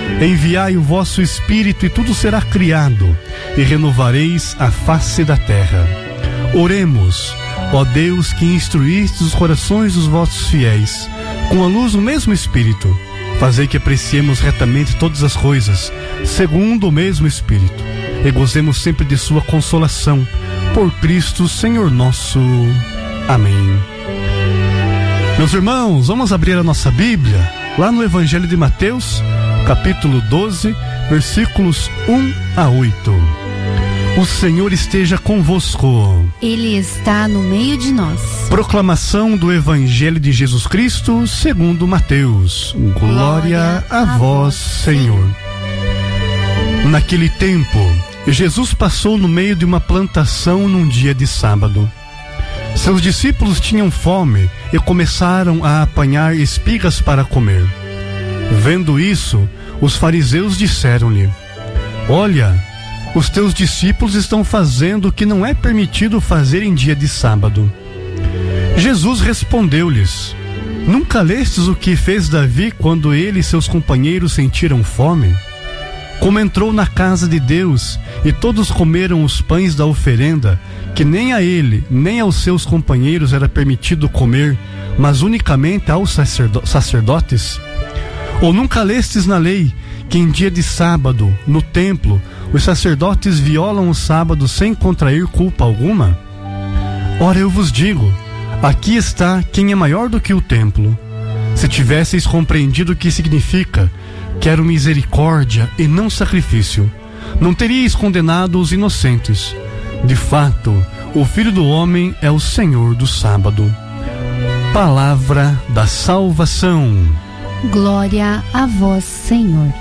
Enviai o vosso Espírito e tudo será criado, e renovareis a face da terra. Oremos, ó Deus, que instruíste os corações dos vossos fiéis, com a luz do mesmo Espírito. Fazei que apreciemos retamente todas as coisas, segundo o mesmo Espírito, e gozemos sempre de sua consolação, por Cristo Senhor nosso. Amém. Meus irmãos, vamos abrir a nossa Bíblia, lá no Evangelho de Mateus, capítulo 12, versículos 1 a 8. O Senhor esteja convosco. Ele está no meio de nós. Proclamação do Evangelho de Jesus Cristo segundo Mateus. Glória a vós, Senhor. Naquele tempo, Jesus passou no meio de uma plantação num dia de sábado. Seus discípulos tinham fome e começaram a apanhar espigas para comer. Vendo isso, os fariseus disseram-lhe: Olha, os teus discípulos estão fazendo o que não é permitido fazer em dia de sábado. Jesus respondeu-lhes: Nunca lestes o que fez Davi quando ele e seus companheiros sentiram fome? Como entrou na casa de Deus e todos comeram os pães da oferenda, que nem a ele, nem aos seus companheiros era permitido comer, mas unicamente aos sacerdotes? Ou nunca lestes na lei que em dia de sábado, no templo, os sacerdotes violam o sábado sem contrair culpa alguma? Ora, eu vos digo, aqui está quem é maior do que o templo. Se tivesseis compreendido o que significa quero misericórdia e não sacrifício, não teríeis condenado os inocentes. De fato, o Filho do Homem é o Senhor do sábado. Palavra da salvação. Glória a vós, Senhor.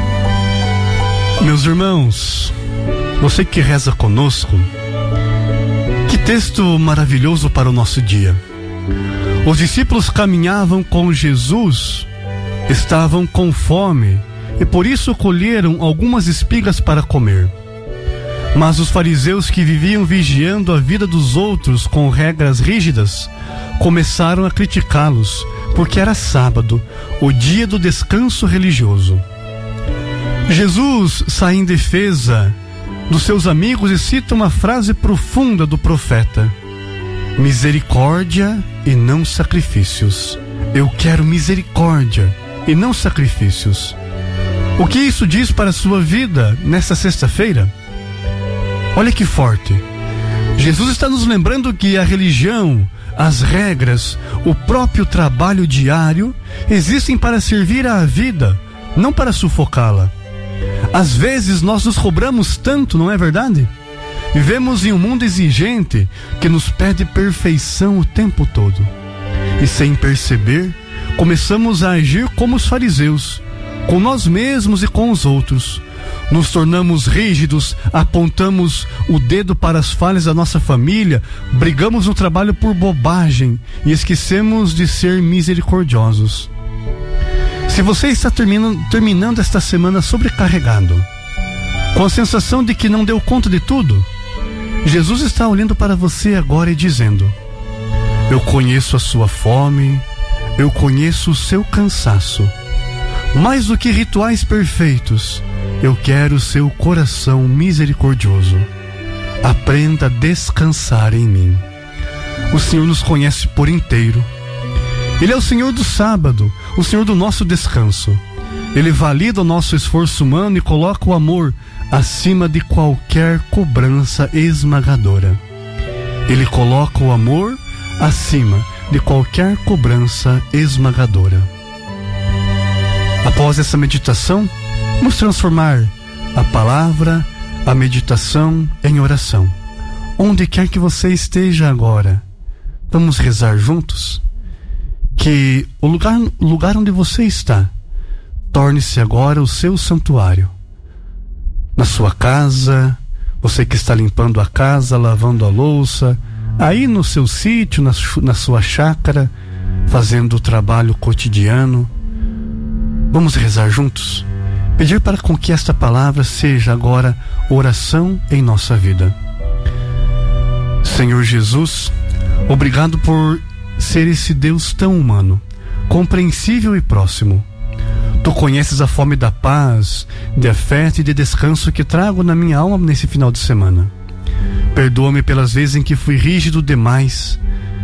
Meus irmãos, você que reza conosco, que texto maravilhoso para o nosso dia. Os discípulos caminhavam com Jesus, estavam com fome e por isso colheram algumas espigas para comer. Mas os fariseus, que viviam vigiando a vida dos outros com regras rígidas, começaram a criticá-los, porque era sábado, o dia do descanso religioso. Jesus sai em defesa dos seus amigos e cita uma frase profunda do profeta: misericórdia e não sacrifícios. Eu quero misericórdia e não sacrifícios. O que isso diz para a sua vida nesta sexta-feira? Olha que forte. Jesus está nos lembrando que a religião, as regras, o próprio trabalho diário existem para servir à vida, não para sufocá-la. Às vezes nós nos cobramos tanto, não é verdade? Vivemos em um mundo exigente que nos pede perfeição o tempo todo. E sem perceber, começamos a agir como os fariseus, com nós mesmos e com os outros. Nos tornamos rígidos, apontamos o dedo para as falhas da nossa família, brigamos no trabalho por bobagem e esquecemos de ser misericordiosos. Se você está terminando esta semana sobrecarregado, com a sensação de que não deu conta de tudo, Jesus está olhando para você agora e dizendo: eu conheço a sua fome, eu conheço o seu cansaço. Mais do que rituais perfeitos, eu quero seu coração misericordioso. Aprenda a descansar em mim. O Senhor nos conhece por inteiro. Ele é o Senhor do sábado, o Senhor do nosso descanso. Ele valida o nosso esforço humano e coloca o amor acima de qualquer cobrança esmagadora. Ele coloca o amor acima de qualquer cobrança esmagadora. Após essa meditação, vamos transformar a palavra, a meditação em oração. Onde quer que você esteja agora, vamos rezar juntos? Que o lugar onde você está torne-se agora o seu santuário. Na sua casa, você que está limpando a casa, lavando a louça, aí no seu sítio, na sua chácara, fazendo o trabalho cotidiano. Vamos rezar juntos? Pedir para que esta palavra seja agora oração em nossa vida. Senhor Jesus, obrigado por ser esse Deus tão humano, compreensível e próximo. Tu conheces a fome da paz, de afeto e de descanso que trago na minha alma nesse final de semana. Perdoa-me pelas vezes em que fui rígido demais.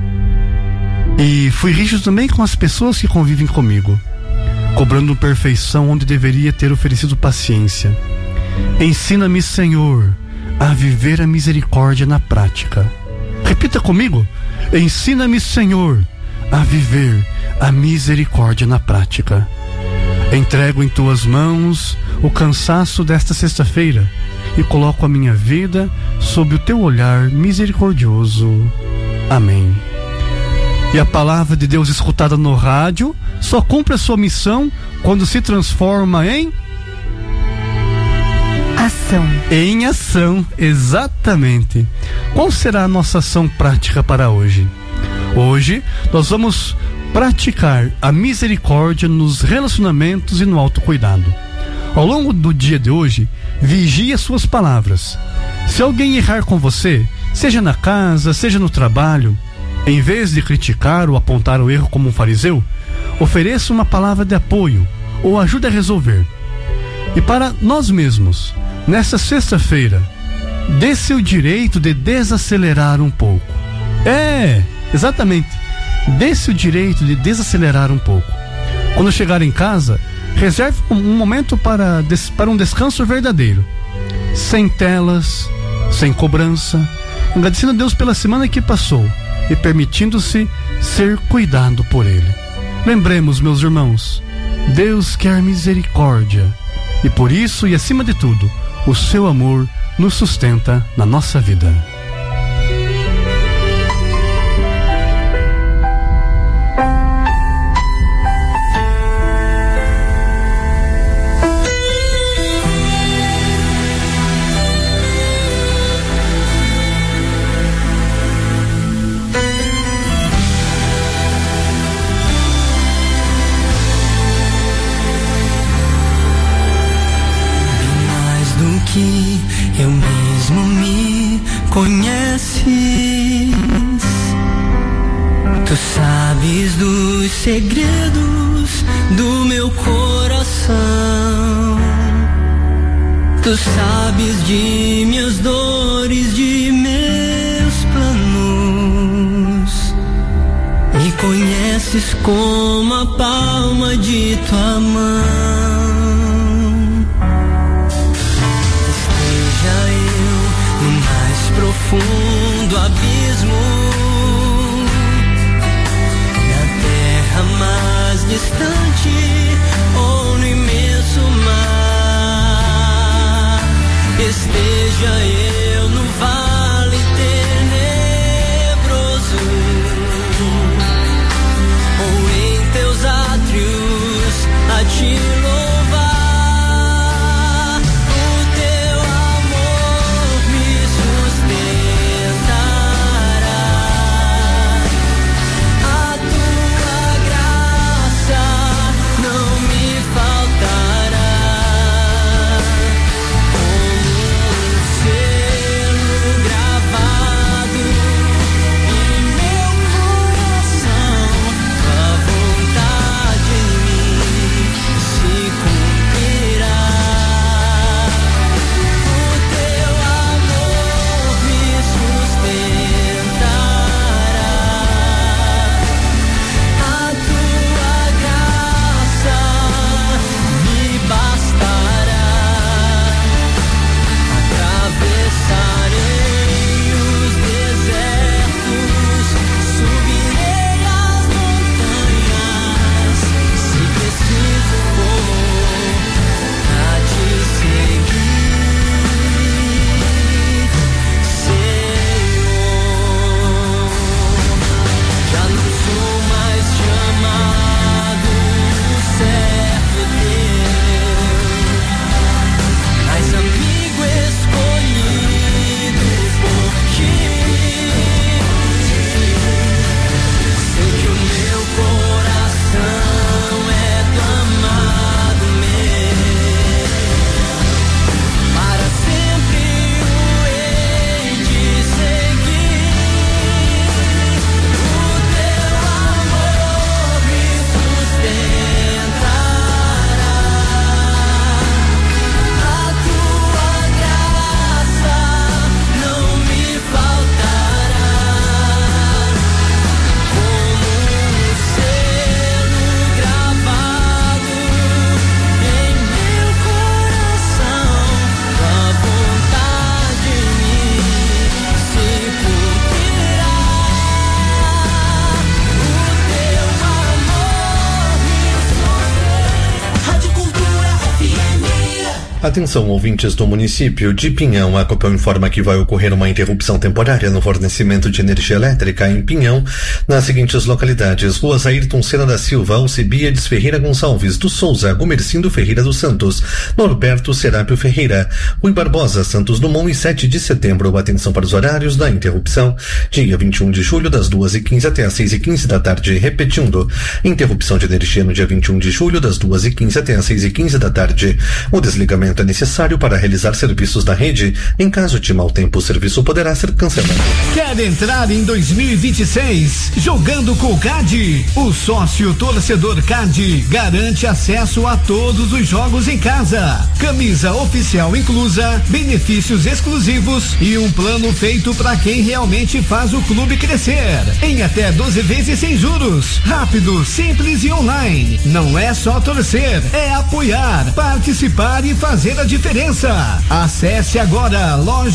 E fui rígido também com as pessoas que convivem comigo, cobrando perfeição onde deveria ter oferecido paciência. Ensina-me, Senhor, a viver a misericórdia na prática. Repita comigo. Ensina-me, Senhor, a viver a misericórdia na prática. Entrego em tuas mãos o cansaço desta sexta-feira e coloco a minha vida sob o teu olhar misericordioso. Amém. E a palavra de Deus escutada no rádio só cumpre a sua missão quando se transforma em ação. Em ação, exatamente. Qual será a nossa ação prática para hoje? Hoje nós vamos praticar a misericórdia nos relacionamentos e no autocuidado. Ao longo do dia de hoje, vigie as suas palavras. Se alguém errar com você, seja na casa, seja no trabalho, em vez de criticar ou apontar o erro como um fariseu, ofereça uma palavra de apoio ou ajude a resolver. E para nós mesmos, nesta sexta-feira, dê-se o direito de desacelerar um pouco. Exatamente. Dê-se o direito de desacelerar um pouco. Quando chegar em casa, reserve um momento para um descanso verdadeiro. Sem telas, sem cobrança, agradecendo a Deus pela semana que passou e permitindo-se ser cuidado por Ele. Lembremos, meus irmãos, Deus quer misericórdia e por isso e acima de tudo, o seu amor nos sustenta na nossa vida. Eu mesmo me conheces, tu sabes dos segredos do meu coração, tu sabes de minhas dores, de meus planos, me conheces como a palma de tua mão. Profundo abismo, na terra mais distante ou no imenso mar, esteja eu no vale tenebroso ou em teus átrios a te louvar. Atenção, ouvintes do município de Pinhão. A Copel informa que vai ocorrer uma interrupção temporária no fornecimento de energia elétrica em Pinhão, nas seguintes localidades: Ruas Ayrton Senna da Silva, Alcibiades Ferreira Gonçalves do Souza, Gomercindo Ferreira dos Santos, Norberto Serápio Ferreira, Rui Barbosa, Santos Dumont e 7 de setembro. Atenção para os horários da interrupção: dia 21 de julho, das 2h15 até as 6h15 da tarde. Repetindo, interrupção de energia no dia 21 de julho, das 2h15 até as 6h15 da tarde. O desligamento é necessário para realizar serviços da rede. Em caso de mau tempo, o serviço poderá ser cancelado. Quer entrar em 2026 jogando com o CAD? O sócio torcedor CAD garante acesso a todos os jogos em casa. Camisa oficial inclusa, benefícios exclusivos e um plano feito para quem realmente faz o clube crescer. Em até 12 vezes sem juros. Rápido, simples e online. Não é só torcer, é apoiar, participar e fazer a diferença. Acesse agora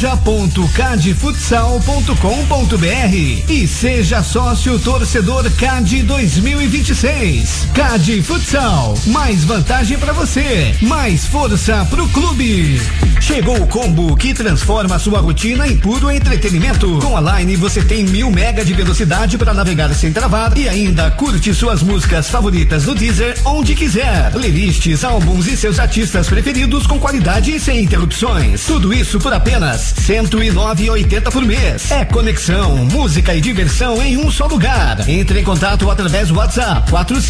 loja.cadfutsal.com.br e seja sócio torcedor CAD 2026. CAD Futsal, mais vantagem para você, mais força pro clube. Chegou o combo que transforma a sua rotina em puro entretenimento. Com a Line você tem 1000 mega de velocidade para navegar sem travar e ainda curte suas músicas favoritas no Deezer onde quiser. Playlists, álbuns e seus artistas preferidos com qualidade e sem interrupções. Tudo isso por apenas R$109,80 por mês. É conexão, música e diversão em um só lugar. Entre em contato através do WhatsApp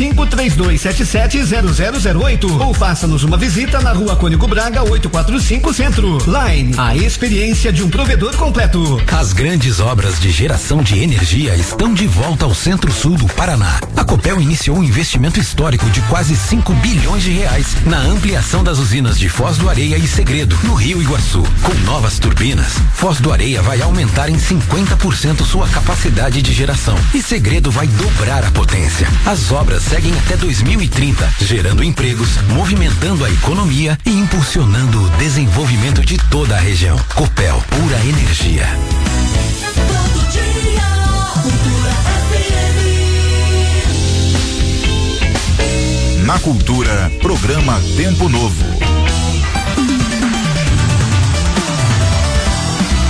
4532770008 ou faça-nos uma visita na Rua Cônigo Braga 845 Centro. Line, a experiência de um provedor completo. As grandes obras de geração de energia estão de volta ao Centro-Sul do Paraná. A Copel iniciou um investimento histórico de quase 5 bilhões de reais na ampliação das usinas de Foz do Areia e Segredo, no Rio Iguaçu. Com novas turbinas, Foz do Areia vai aumentar em 50% sua capacidade de geração e Segredo vai dobrar a potência. As obras seguem até 2030, gerando empregos, movimentando a economia e impulsionando o desenvolvimento de toda a região. Copel, pura energia. Todo dia, Cultura FM. Na Cultura, programa Tempo Novo.